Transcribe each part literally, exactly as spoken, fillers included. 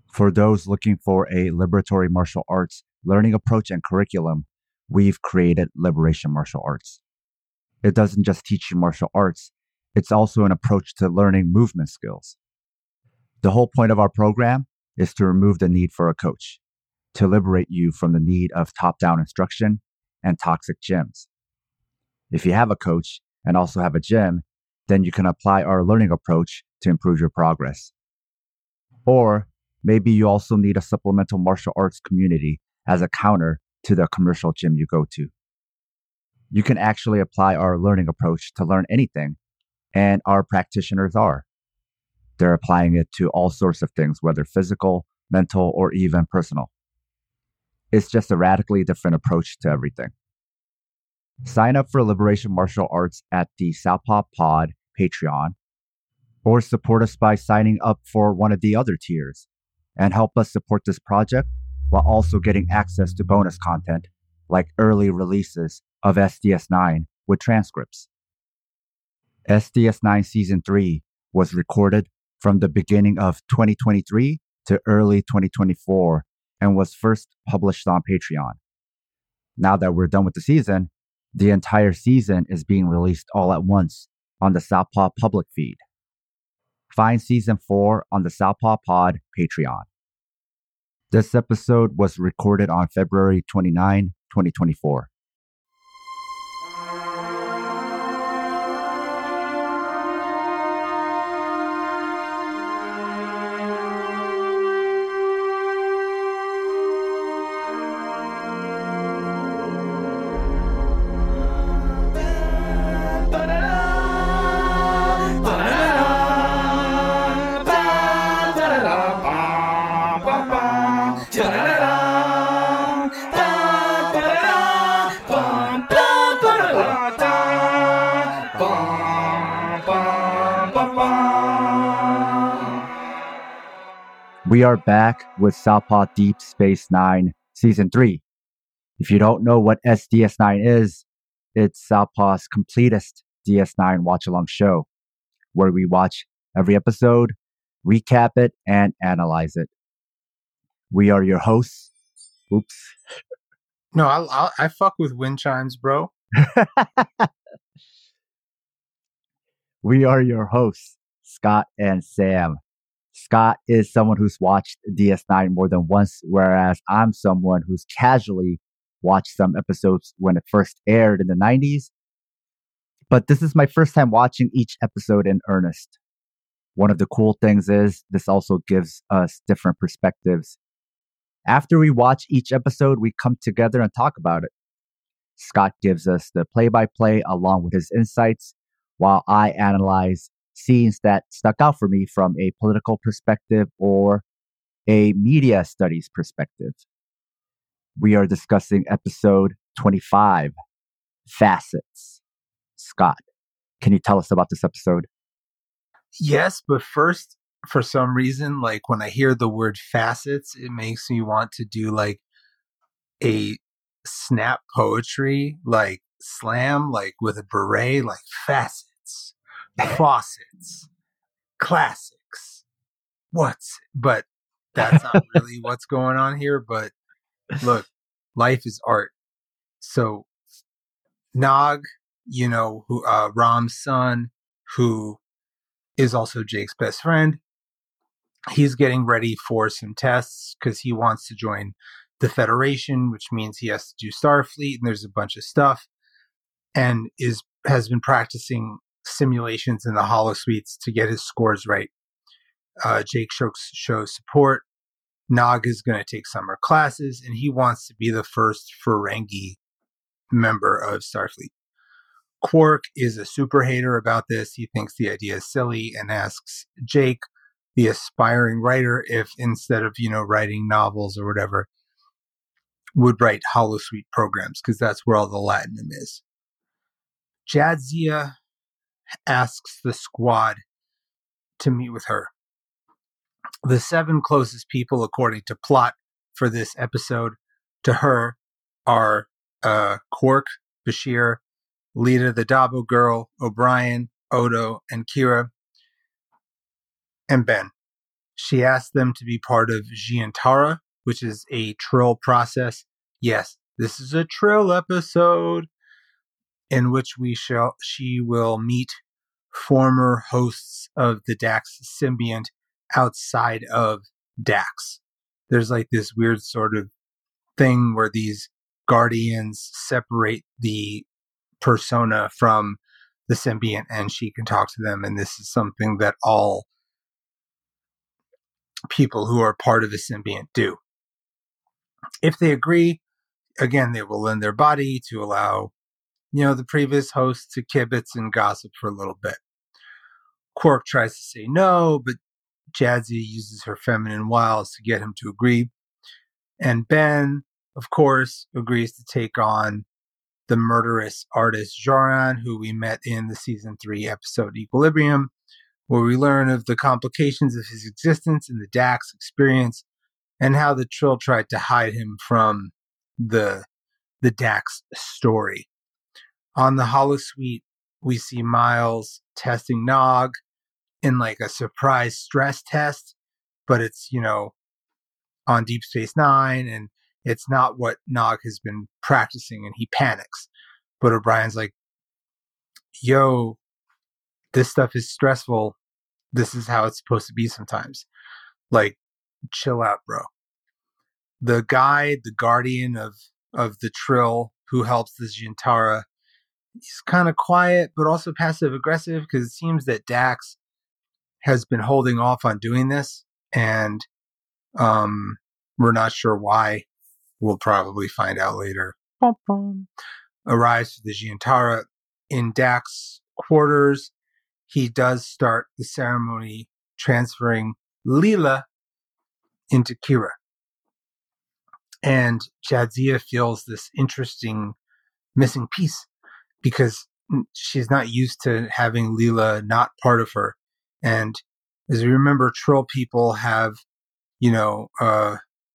For those looking for a liberatory martial arts learning approach and curriculum, we've created Liberation Martial Arts. It doesn't just teach you martial arts, it's also an approach to learning movement skills. The whole point of our program is to remove the need for a coach, to liberate you from the need of top-down instruction and toxic gyms. If you have a coach and also have a gym, then you can apply our learning approach to improve your progress. Or maybe you also need a supplemental martial arts community as a counter to the commercial gym you go to. You can actually apply our learning approach to learn anything, and our practitioners are. They're applying it to all sorts of things, whether physical, mental, or even personal. It's just a radically different approach to everything. Sign up for Liberation Martial Arts at the Southpaw Pod Patreon, or support us by signing up for one of the other tiers and help us support this project while also getting access to bonus content like early releases of S D S nine with transcripts. S D S nine Season three was recorded from the beginning of twenty twenty-three to early twenty twenty-four and was first published on Patreon. Now that we're done with the season, the entire season is being released all at once on the Southpaw public feed. Find Season four on the Southpaw Pod Patreon. This episode was recorded on February twenty-ninth, twenty twenty-four. We are back with Southpaw Deep Space Nine Season three. If you don't know what S D S nine is, it's Southpaw's completest D S nine watch-along show, where we watch every episode, recap it, and analyze it. We are your hosts. Oops. No, I, I, I fuck with wind chimes, bro. We are your hosts, Scott and Sam. Scott is someone who's watched D S nine more than once, whereas I'm someone who's casually watched some episodes when it first aired in the nineties. But this is my first time watching each episode in earnest. One of the cool things is this also gives us different perspectives. After we watch each episode, we come together and talk about it. Scott gives us the play-by-play along with his insights, while I analyze scenes that stuck out for me from a political perspective or a media studies perspective. We are discussing episode twenty-five, Facets. Scott, can you tell us about this episode? Yes, but first, for some reason, like when I hear the word facets, it makes me want to do like a snap poetry, like slam, like with a beret, like facets, faucets, classics. What's, but that's not really what's going on here. But look, life is art. So Nog, you know, who uh, Ram's son, who is also Jake's best friend, he's getting ready for some tests because he wants to join the Federation, which means he has to do Starfleet, and there's a bunch of stuff, and is has been practicing simulations in the holosuites to get his scores right. Uh, Jake shows, shows support. Nog is going to take summer classes, and he wants to be the first Ferengi member of Starfleet. Quark is a super hater about this. He thinks the idea is silly and asks Jake, the aspiring writer, if instead of, you know, writing novels or whatever, would write holosuite programs, because that's where all the Latinum is. Jadzia asks the squad to meet with her. The seven closest people, according to plot for this episode, to her are uh, Quark, Bashir, Lita the Dabo girl, O'Brien, Odo, and Kira, and Ben. She asked them to be part of Giantara, which is a Trill process. Yes, this is a Trill episode in which we shall she will meet former hosts of the Dax symbiont outside of Dax. There's like this weird sort of thing where these guardians separate the persona from the symbiont and she can talk to them, and this is something that all people who are part of the symbiont do. If they agree, again, they will lend their body to allow, you know, the previous host to kibitz and gossip for a little bit. Quark tries to say no, but Jadzia uses her feminine wiles to get him to agree. And Ben, of course, agrees to take on the murderous artist Joran, who we met in the season three episode Equilibrium, where we learn of the complications of his existence in the Dax experience and how the Trill tried to hide him from the, the Dax story. On the holosuite, we see Miles testing Nog in like a surprise stress test, but it's, you know, on Deep Space Nine, and it's not what Nog has been practicing, and he panics. But O'Brien's like, yo, this stuff is stressful. This is how it's supposed to be sometimes. Like, chill out, bro. The guy, the guardian of, of the Trill who helps the Giantara, he's kind of quiet, but also passive aggressive, because it seems that Dax has been holding off on doing this, and um, we're not sure why. We'll probably find out later. Bum, bum. Arrives to the Giantara in Dax quarters. He does start the ceremony transferring Leela into Kira. And Jadzia feels this interesting missing piece because she's not used to having Leela not part of her. And as we remember, Trill people have, you know, uh,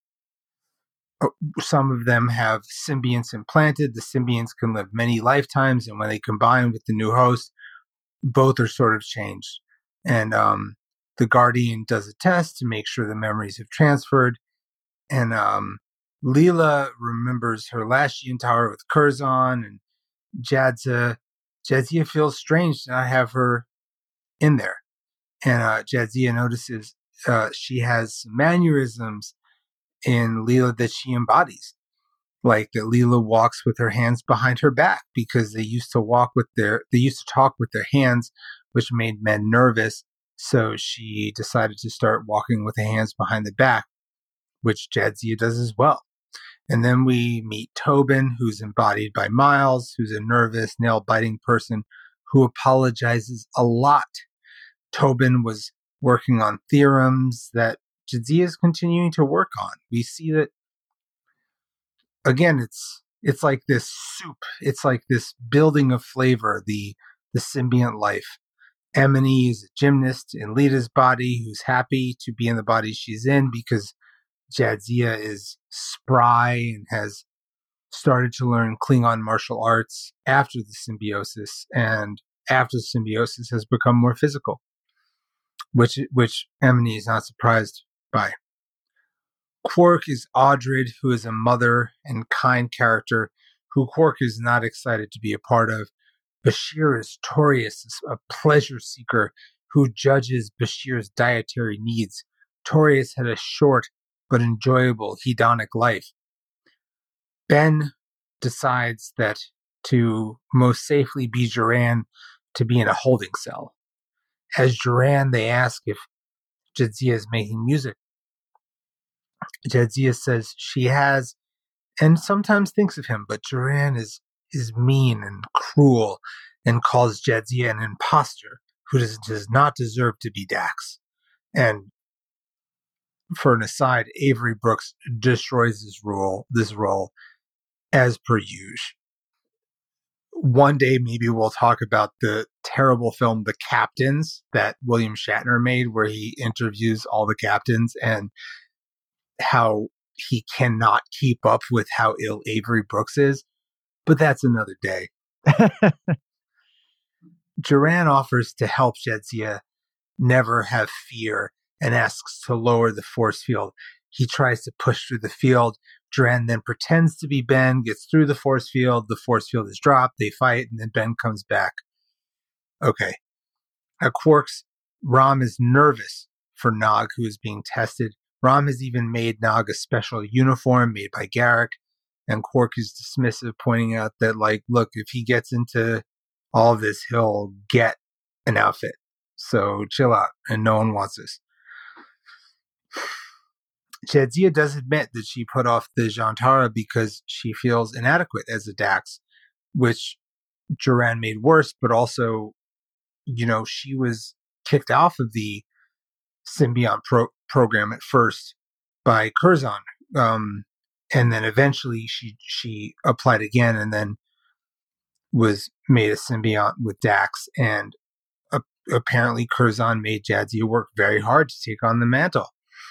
some of them have symbionts implanted. The symbionts can live many lifetimes, and when they combine with the new host, both are sort of changed. And um, the Guardian does a test to make sure the memories have transferred. And um, Leela remembers her last Giantara with Curzon, and Jadzia, Jadzia feels strange to not have her in there. And uh, Jadzia notices uh, she has some mannerisms in Leela that she embodies. Like that Leela walks with her hands behind her back because they used to walk with their, they used to talk with their hands, which made men nervous. So she decided to start walking with the hands behind the back, which Jadzia does as well. And then we meet Tobin, who's embodied by Miles, who's a nervous, nail-biting person who apologizes a lot. Tobin was working on theorems that Jadzia is continuing to work on. We see that, again, it's it's like this soup. It's like this building of flavor, the, the symbiont life. Emily is a gymnast in Lita's body who's happy to be in the body she's in because Jadzia is spry and has started to learn Klingon martial arts after the symbiosis, and after the symbiosis has become more physical, which which Emily is not surprised by. Quark is Audred, who is a mother and kind character who Quark is not excited to be a part of. Bashir is Torius, a pleasure seeker who judges Bashir's dietary needs. Torius had a short but enjoyable hedonic life. Ben decides that to most safely be Duran, to be in a holding cell. As Duran, they ask if Jadzia is making music. Jadzia says she has, and sometimes thinks of him, but Duran is, is mean and cruel and calls Jadzia an imposter who does, does not deserve to be Dax. And for an aside, Avery Brooks destroys this role, this role as per usual. One day, maybe we'll talk about the terrible film The Captains that William Shatner made, where he interviews all the captains and how he cannot keep up with how ill Avery Brooks is. But that's another day. Duran offers to help Jadzia never have fear and asks to lower the force field. He tries to push through the field. Dren then pretends to be Ben, gets through the force field. The force field is dropped. They fight, and then Ben comes back. Okay. At Quark's, Rom is nervous for Nog, who is being tested. Rom has even made Nog a special uniform made by Garak, and Quark is dismissive, pointing out that, like, look, if he gets into all of this, he'll get an outfit. So chill out, and no one wants this. Jadzia does admit that she put off the Jantara because she feels inadequate as a Dax, which Duran made worse, but also, you know, she was kicked off of the symbiont pro- program at first by Curzon, um, and then eventually she she applied again, and then was made a symbiont with Dax. And uh, apparently, Curzon made Jadzia work very hard to take on the mantle.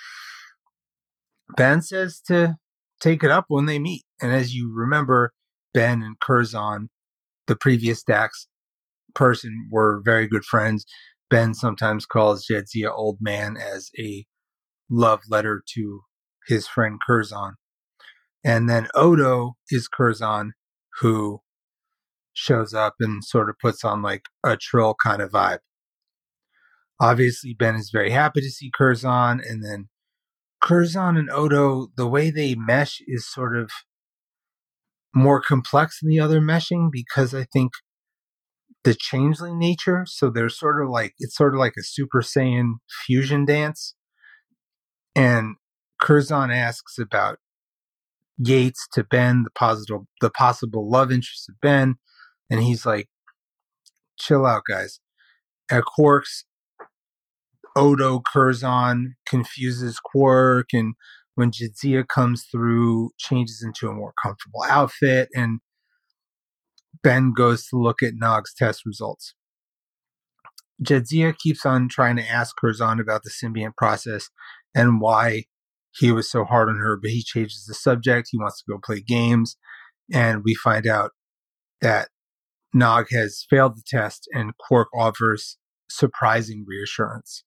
Ben says to take it up when they meet, and as you remember, Ben and Curzon, the previous Dax person, were very good friends. Ben sometimes calls Jadzia old man as a love letter to his friend Curzon. And then Odo is Curzon, who shows up and sort of puts on like a Trill kind of vibe. Obviously, Ben is very happy to see Curzon, and then Curzon and Odo, the way they mesh is sort of more complex than the other meshing, because I think the changeling nature, so they're sort of like, it's sort of like a Super Saiyan fusion dance. And Curzon asks about Yates to Ben, the possible the possible love interest of Ben, and he's like, chill out, guys. At Quark's, Odo Curzon confuses Quark, and when Jadzia comes through, changes into a more comfortable outfit, and Ben goes to look at Nog's test results. Jadzia keeps on trying to ask Curzon about the symbiont process and why he was so hard on her, but he changes the subject. He wants to go play games, and we find out that Nog has failed the test, and Quark offers surprising reassurance.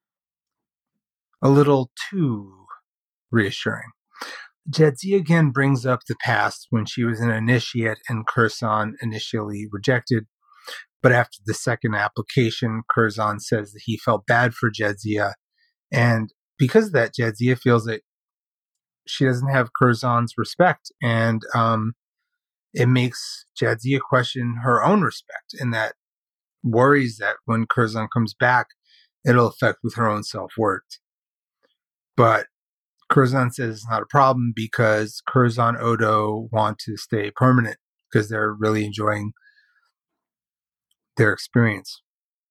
A little too reassuring. Jadzia again brings up the past when she was an initiate and Curzon initially rejected. But after the second application, Curzon says that he felt bad for Jadzia. And because of that, Jadzia feels that she doesn't have Curzon's respect. And um, it makes Jadzia question her own respect, and that worries that when Curzon comes back, it'll affect with her own self-worth. But Curzon says it's not a problem because Curzon Odo want to stay permanent because they're really enjoying their experience.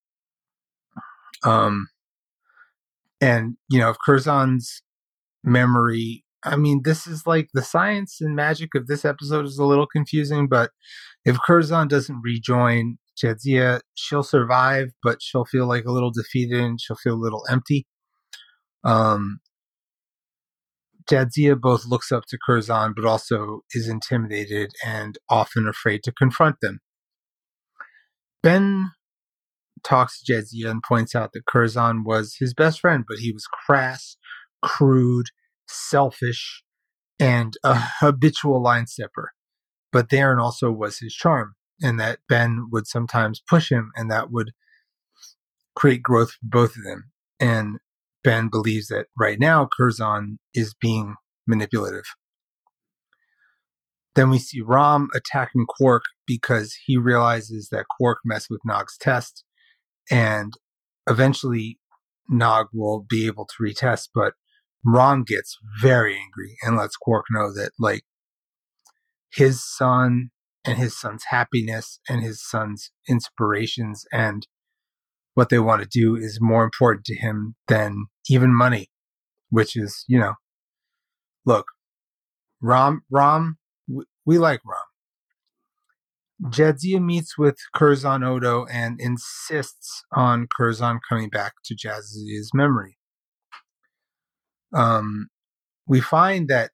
Um, and, you know, if Curzon's memory, I mean, this is like the science and magic of this episode is a little confusing, but if Curzon doesn't rejoin Jadzia, she'll survive, but she'll feel like a little defeated and she'll feel a little empty. Um, Jadzia both looks up to Curzon, but also is intimidated and often afraid to confront them. Ben talks to Jadzia and points out that Curzon was his best friend, but he was crass, crude, selfish, and a habitual line stepper. But Darren also was his charm, and that Ben would sometimes push him, and that would create growth for both of them. And Ben believes that right now Curzon is being manipulative. Then we see Rom attacking Quark because he realizes that Quark messed with Nog's test, and eventually Nog will be able to retest, but Rom gets very angry and lets Quark know that, like, his son and his son's happiness and his son's inspirations and what they want to do is more important to him than even money, which is, you know, look, Rom, Rom, we, we like Rom. Jadzia meets with Curzon Odo and insists on Curzon coming back to Jadzia's memory. Um, we find that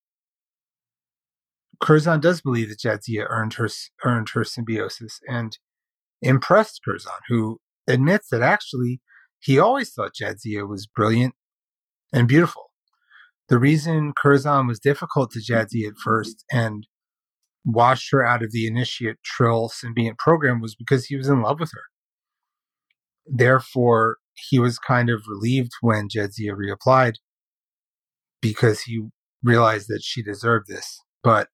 Curzon does believe that Jadzia earned her earned her symbiosis and impressed Curzon, who admits that actually He always thought Jadzia was brilliant and beautiful. The reason Curzon was difficult to Jadzia at first and washed her out of the initiate Trill symbiont program was because he was in love with her. Therefore, he was kind of relieved when Jadzia reapplied because he realized that she deserved this. But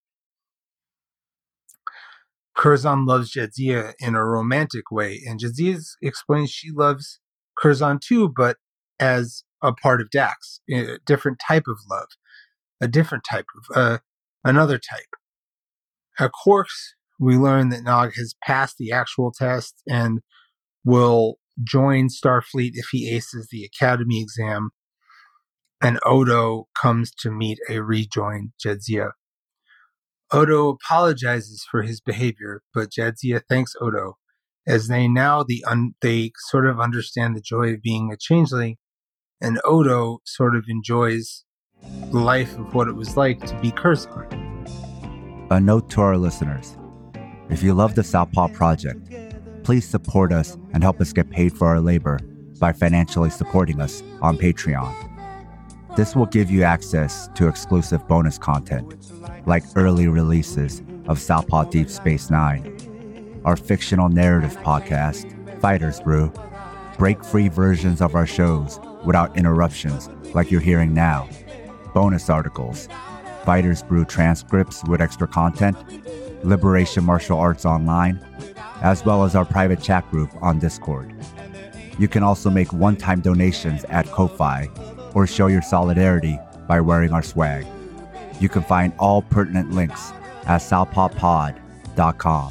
Curzon loves Jadzia in a romantic way, and Jadzia explains she loves Curzon too, but as a part of Dax, a different type of love, a different type of, uh, another type. At Quarks, we learn that Nog has passed the actual test and will join Starfleet if he aces the Academy exam, and Odo comes to meet a rejoined Jadzia. Odo apologizes for his behavior, but Jadzia thanks Odo, as they now the un- they sort of understand the joy of being a changeling, and Odo sort of enjoys the life of what it was like to be Curzon. A note to our listeners. If you love the Southpaw Project, please support us and help us get paid for our labor by financially supporting us on Patreon. This will give you access to exclusive bonus content, like early releases of Southpaw Deep Space Nine, our fictional narrative podcast, Fighters Brew, break-free versions of our shows without interruptions like you're hearing now, bonus articles, Fighters Brew transcripts with extra content, Liberation Martial Arts Online, as well as our private chat group on Discord. You can also make one-time donations at Ko-Fi or show your solidarity by wearing our swag. You can find all pertinent links at southpaw pod dot com.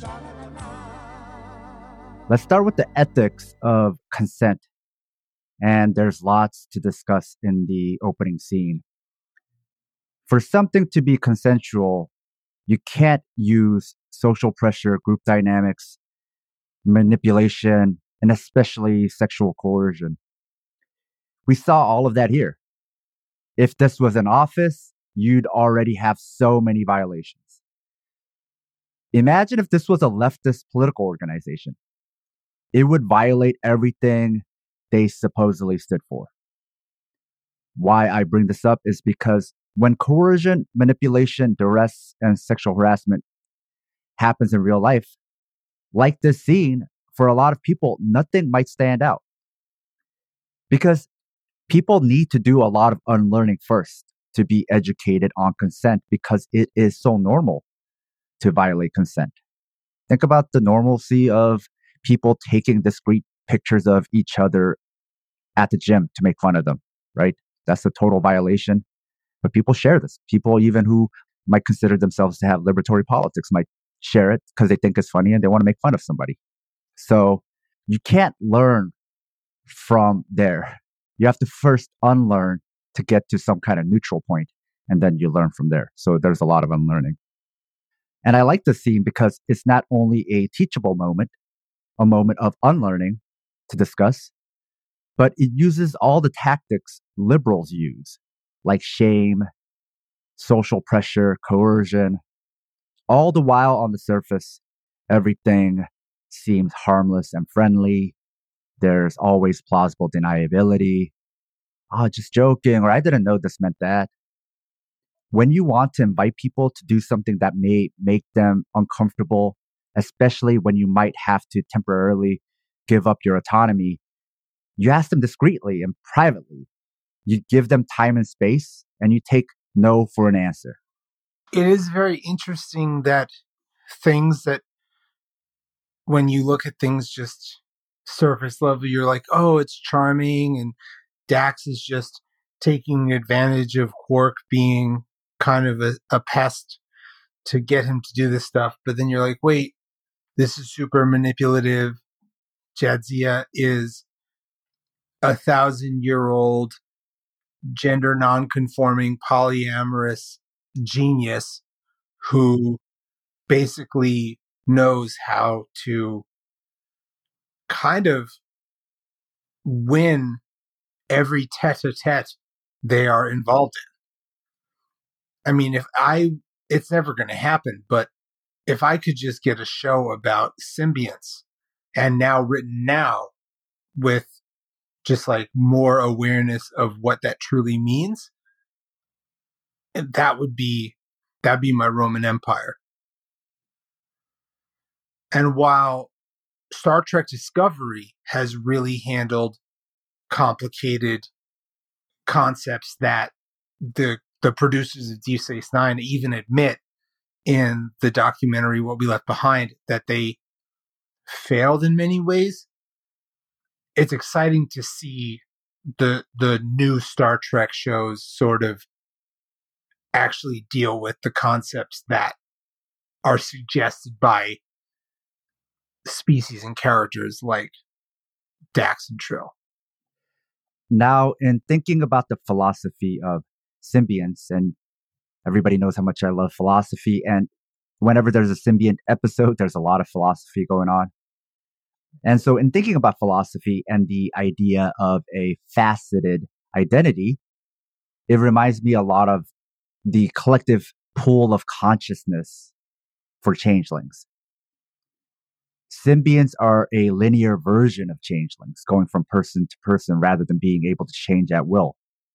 Let's start with the ethics of consent. And there's lots to discuss in the opening scene. For something to be consensual, you can't use social pressure, group dynamics, manipulation, and especially sexual coercion. We saw all of that here. If this was an office, you'd already have so many violations. Imagine if this was a leftist political organization. It would violate everything they supposedly stood for. Why I bring this up is because when coercion, manipulation, duress, and sexual harassment happens in real life, like this scene, for a lot of people, nothing might stand out. Because people need to do a lot of unlearning first to be educated on consent, because it is so normal to violate consent. Think about the normalcy of people taking discreet pictures of each other at the gym to make fun of them, right? That's a total violation. But people share this. People even who might consider themselves to have liberatory politics might share it because they think it's funny and they want to make fun of somebody. So you can't learn from there. You have to first unlearn to get to some kind of neutral point, and then you learn from there. So there's a lot of unlearning. And I like this scene because it's not only a teachable moment, a moment of unlearning to discuss, but it uses all the tactics liberals use, like shame, social pressure, coercion. All the while on the surface, everything seems harmless and friendly. There's always plausible deniability. Oh, just joking, or I didn't know this meant that. When you want to invite people to do something that may make them uncomfortable, especially when you might have to temporarily give up your autonomy, you ask them discreetly and privately. You give them time and space, and you take no for an answer. It is very interesting that things that, when you look at things just surface level, you're like, oh, it's charming, and Dax is just taking advantage of Quark being kind of a, a pest to get him to do this stuff. But then you're like, wait, this is super manipulative. Jadzia is a thousand-year-old gender non-conforming polyamorous genius who basically knows how to kind of win every tete-a-tete they are involved in. I mean, if I, it's never going to happen, but if I could just get a show about symbionts, and now written now with just like more awareness of what that truly means. And that would be, that'd be my Roman Empire. And while Star Trek Discovery has really handled complicated concepts that the the producers of Deep Space Nine even admit in the documentary What We Left Behind that they failed in many ways, it's exciting to see the the new Star Trek shows sort of actually deal with the concepts that are suggested by species and characters like Dax and Trill. Now, in thinking about the philosophy of symbionts, and everybody knows how much I love philosophy, and whenever there's a symbiont episode, there's a lot of philosophy going on. And so in thinking about philosophy and the idea of a faceted identity, it reminds me a lot of the collective pool of consciousness for changelings. Symbionts are a linear version of changelings, going from person to person rather than being able to change at will.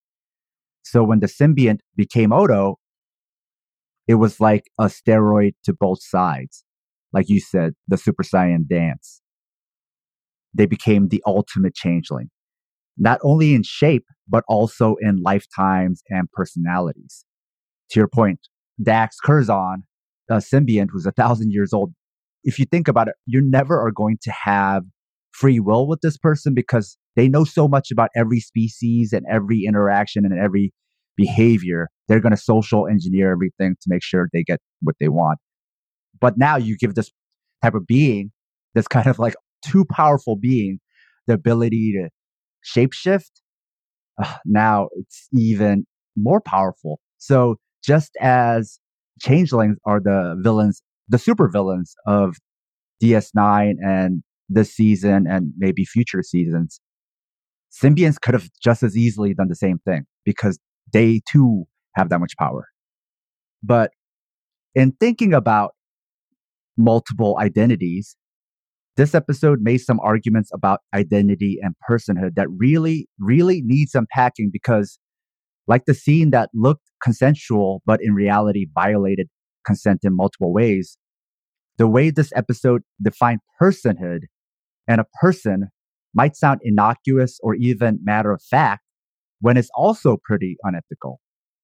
So when the symbiont became Odo, it was like a steroid to both sides. Like you said, the Super Saiyan dance. They became the ultimate changeling, not only in shape, but also in lifetimes and personalities. To your point, Dax Curzon, a symbiont who's a thousand years old, if you think about it, you never are going to have free will with this person because they know so much about every species and every interaction and every behavior. They're going to social engineer everything to make sure they get what they want. But now you give this type of being, this kind of like too powerful being, the ability to shapeshift. Uh, now it's even more powerful. So just as changelings are the villains, the super villains of D S nine and this season and maybe future seasons, symbionts could have just as easily done the same thing because they too have that much power. But in thinking about multiple identities, this episode made some arguments about identity and personhood that really, really needs unpacking because, like the scene that looked consensual but in reality violated consent in multiple ways, the way this episode defined personhood and a person might sound innocuous or even matter of fact when it's also pretty unethical.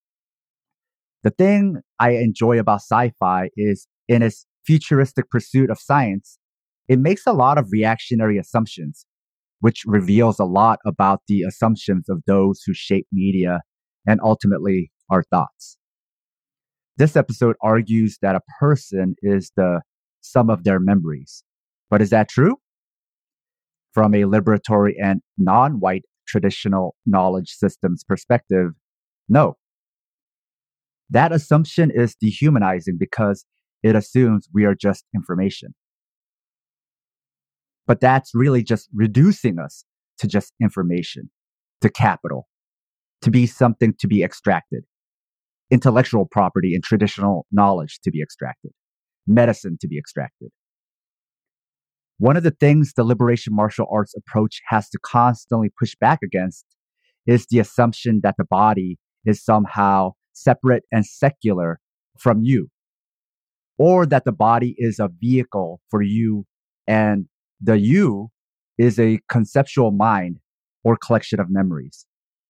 The thing I enjoy about sci-fi is in its futuristic pursuit of science, it makes a lot of reactionary assumptions, which reveals a lot about the assumptions of those who shape media and ultimately our thoughts. This episode argues that a person is the sum of their memories. But is that true? From a liberatory and non-white traditional knowledge systems perspective, no. That assumption is dehumanizing because it assumes we are just information. But that's really just reducing us to just information, to capital, to be something to be extracted, intellectual property and traditional knowledge to be extracted, medicine to be extracted. One of the things the liberation martial arts approach has to constantly push back against is the assumption that the body is somehow separate and secular from you, or that the body is a vehicle for you and the you is a conceptual mind or collection of memories.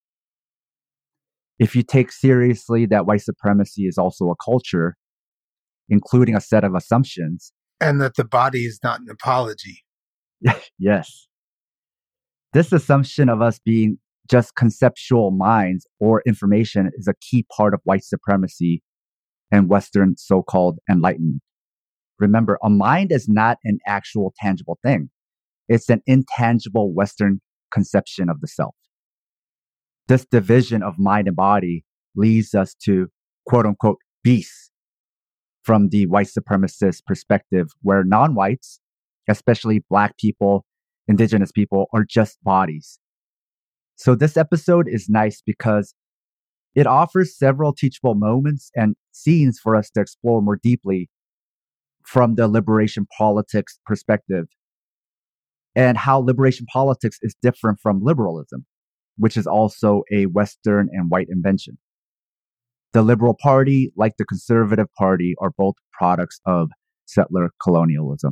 If you take seriously that white supremacy is also a culture, including a set of assumptions, and that the body is not an apology. Yes. This assumption of us being just conceptual minds or information is a key part of white supremacy and Western so-called enlightenment. Remember, a mind is not an actual tangible thing. It's an intangible Western conception of the self. This division of mind and body leads us to quote unquote beasts from the white supremacist perspective, where non-whites, especially Black people, indigenous people, are just bodies. So this episode is nice because it offers several teachable moments and scenes for us to explore more deeply from the liberation politics perspective. and how liberation politics is different from liberalism, which is also a Western and white invention. The Liberal Party, like the Conservative Party, are both products of settler colonialism.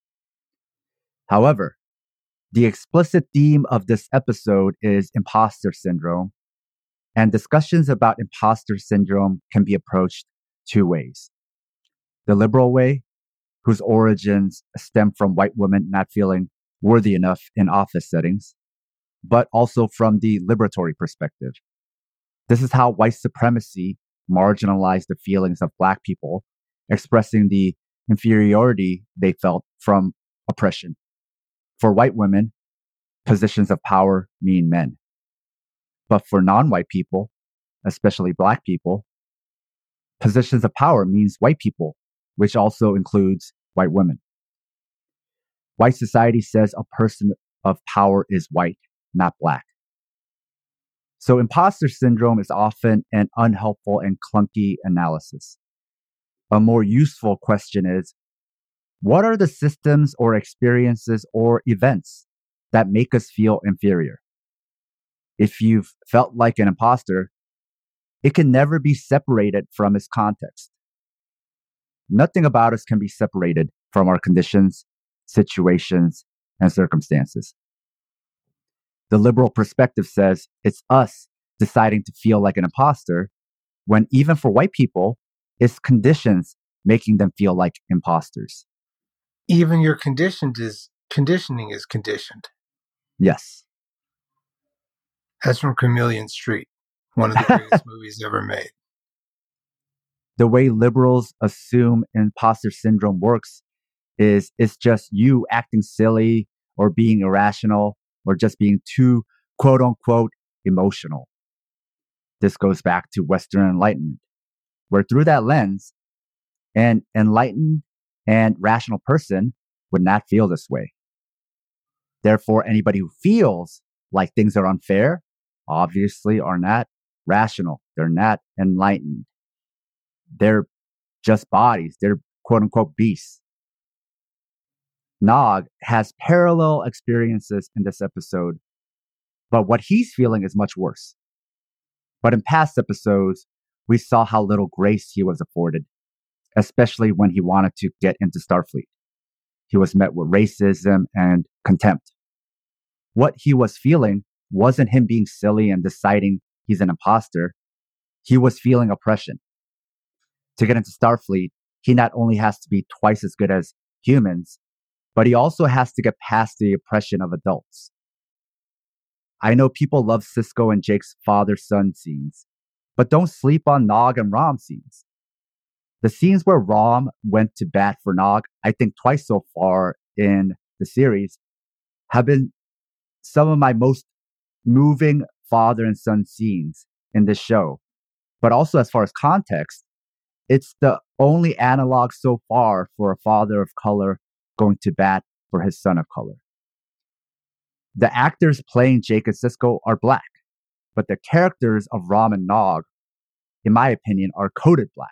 However, the explicit theme of this episode is imposter syndrome, and discussions about imposter syndrome can be approached two ways. The liberal way, whose origins stem from white women not feeling worthy enough in office settings, but also from the liberatory perspective. This is how white supremacy marginalized the feelings of Black people, expressing the inferiority they felt from oppression. For white women, positions of power mean men. But for non-white people, especially Black people, positions of power means white people, which also includes white women. White society says a person of power is white, not Black. So imposter syndrome is often an unhelpful and clunky analysis. A more useful question is, what are the systems or experiences or events that make us feel inferior? If you've felt like an imposter, it can never be separated from its context. Nothing about us can be separated from our conditions, situations, and circumstances. The liberal perspective says it's us deciding to feel like an imposter, when even for white people, it's conditions making them feel like imposters. Even your conditioned is conditioning is conditioned. Yes. That's from Chameleon Street, one of the greatest movies ever made. The way liberals assume imposter syndrome works is it's just you acting silly or being irrational or just being too, quote unquote, emotional. This goes back to Western Enlightenment, where through that lens, an enlightened and rational person would not feel this way. Therefore, anybody who feels like things are unfair obviously are not rational. They're not enlightened. They're just bodies. They're quote unquote beasts. Nog has parallel experiences in this episode, but what he's feeling is much worse. But in past episodes, we saw how little grace he was afforded, especially when he wanted to get into Starfleet. He was met with racism and contempt. What he was feeling wasn't him being silly and deciding he's an imposter. He was feeling oppression. To get into Starfleet, he not only has to be twice as good as humans, but he also has to get past the oppression of adults. I know people love Sisko and Jake's father-son scenes, but don't sleep on Nog and Rom scenes. The scenes where Rom went to bat for Nog, I think twice so far in the series, have been some of my most moving father and son scenes in this show. But also as far as context, it's the only analog so far for a father of color going to bat for his son of color. The actors playing Jake and Sisko are Black, but the characters of Rom and Nog, in my opinion, are coded Black.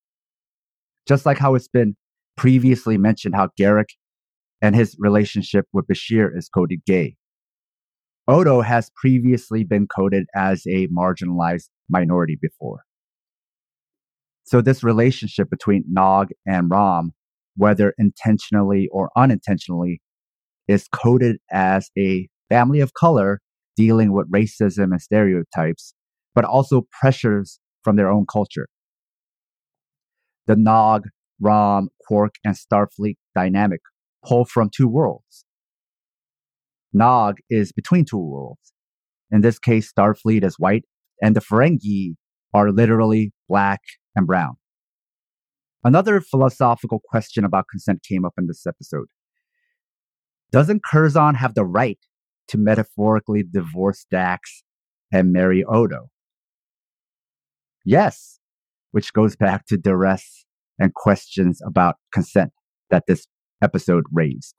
Just like how it's been previously mentioned how Garak and his relationship with Bashir is coded gay. Odo has previously been coded as a marginalized minority before. So this relationship between Nog and Rom, whether intentionally or unintentionally, is coded as a family of color dealing with racism and stereotypes, but also pressures from their own culture. The Nog, Rom, Quark, and Starfleet dynamic pull from two worlds. Nog is between two worlds. In this case, Starfleet is white, and the Ferengi are literally black and brown. Another philosophical question about consent came up in this episode. Doesn't Curzon have the right to metaphorically divorce Dax and marry Odo? Yes, which goes back to duress and questions about consent that this episode raised.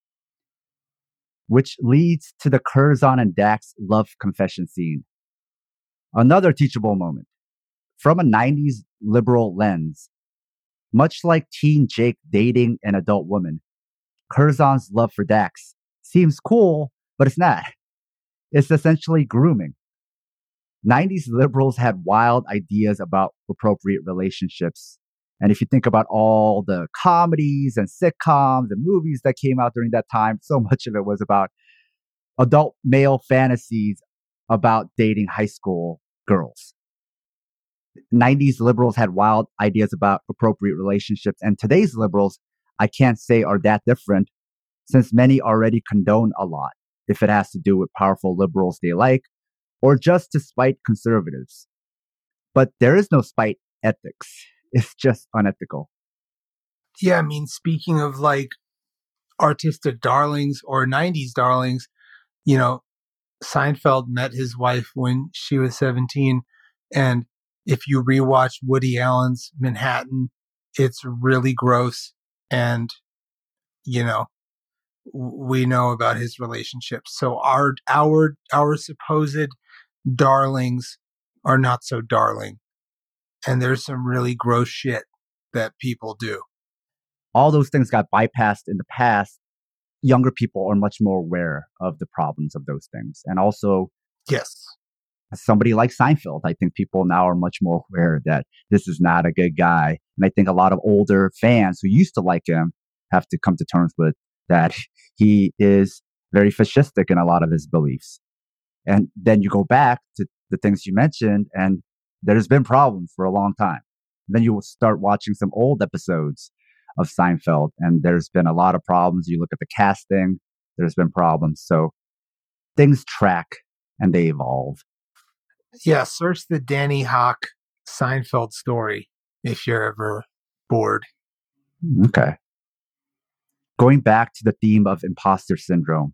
Which leads to the Curzon and Dax love confession scene. Another teachable moment. From a nineties liberal lens, much like teen Jake dating an adult woman, Curzon's love for Dax Seems cool, but it's not. It's essentially grooming. nineties liberals had wild ideas about appropriate relationships. And if you think about all the comedies and sitcoms and movies that came out during that time, so much of it was about adult male fantasies about dating high school girls. nineties liberals had wild ideas about appropriate relationships, and today's liberals, I can't say are that different, since many already condone a lot if it has to do with powerful liberals they like, or just to spite conservatives. But there is no spite ethics. It's just unethical. Yeah, I mean, speaking of like artistic darlings or nineties darlings, you know, Seinfeld met his wife when she was seventeen. And if you rewatch Woody Allen's Manhattan, it's really gross. And, you know, we know about his relationships. So our, our, our supposed darlings are not so darling. And there's some really gross shit that people do. All those things got bypassed in the past. Younger people are much more aware of the problems of those things. And also, yes, somebody like Seinfeld, I think people now are much more aware that this is not a good guy. And I think a lot of older fans who used to like him have to come to terms with that he is very fascistic in a lot of his beliefs. And then you go back to the things you mentioned, and there's been problems for a long time. And then you will start watching some old episodes of Seinfeld, and there's been a lot of problems. You look at the casting, there's been problems. So things track and they evolve. Yeah, search the Danny Hawk Seinfeld story if you're ever bored. Okay. Going back to the theme of imposter syndrome,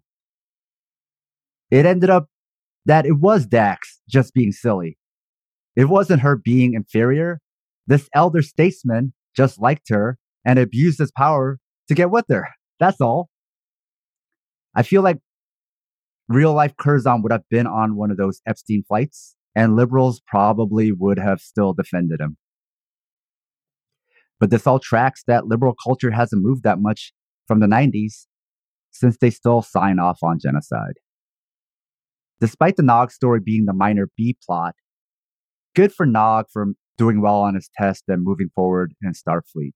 it ended up that it was Dax just being silly. It wasn't her being inferior. This elder statesman just liked her and abused his power to get with her. That's all. I feel like real life Curzon would have been on one of those Epstein flights, and liberals probably would have still defended him. But this all tracks that liberal culture hasn't moved that much from the nineties, since they still sign off on genocide. Despite the Nog story being the minor B plot, good for Nog for doing well on his test and moving forward in Starfleet.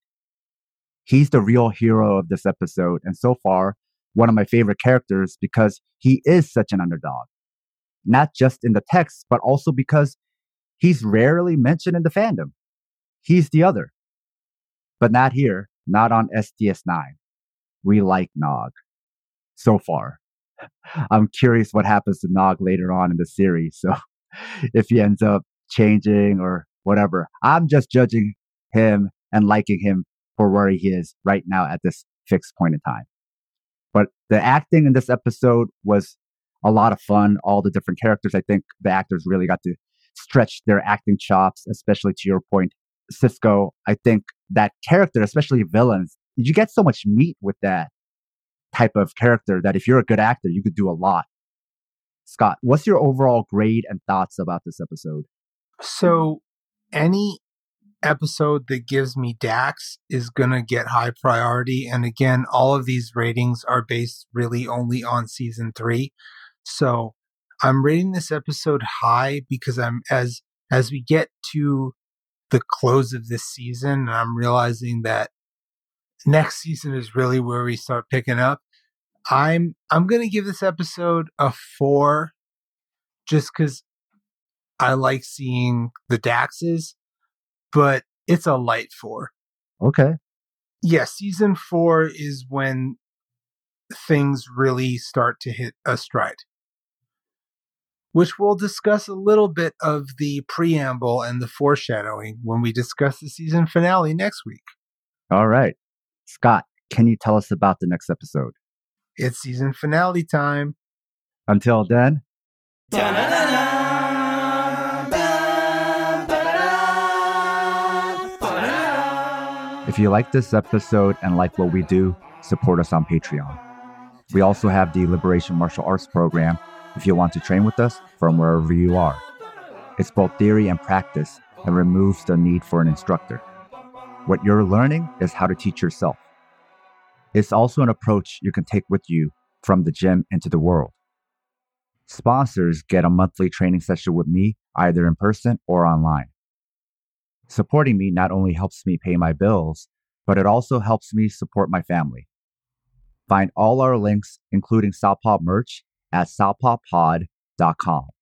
He's the real hero of this episode, and so far, one of my favorite characters because he is such an underdog. Not just in the text, but also because he's rarely mentioned in the fandom. He's the other. But not here, not on S D S nine. We like Nog. So far. I'm curious what happens to Nog later on in the series, so if he ends up changing or whatever. I'm just judging him and liking him for where he is right now at this fixed point in time. But the acting in this episode was a lot of fun. All the different characters, I think the actors really got to stretch their acting chops, especially to your point, Sisko. I think that character, especially villains, you get so much meat with that type of character that if you're a good actor, you could do a lot. Scott, what's your overall grade and thoughts about this episode? So any episode that gives me Dax is going to get high priority. And again, all of these ratings are based really only on season three. So I'm rating this episode high because I'm as as we get to the close of this season, I'm realizing that next season is really where we start picking up. I'm I'm going to give this episode a four just because I like seeing the Daxes, but it's a light four. Okay. Yeah, season four is when things really start to hit a stride, which we'll discuss a little bit of the preamble and the foreshadowing when we discuss the season finale next week. All right. Scott, can you tell us about the next episode? It's season finale time. Until then. If you like this episode and like what we do, support us on Patreon. We also have the Liberation Martial Arts program if you want to train with us from wherever you are. It's both theory and practice and removes the need for an instructor. What you're learning is how to teach yourself. It's also an approach you can take with you from the gym into the world. Sponsors get a monthly training session with me, either in person or online. Supporting me not only helps me pay my bills, but it also helps me support my family. Find all our links, including Southpaw merch, at southpaw pod dot com.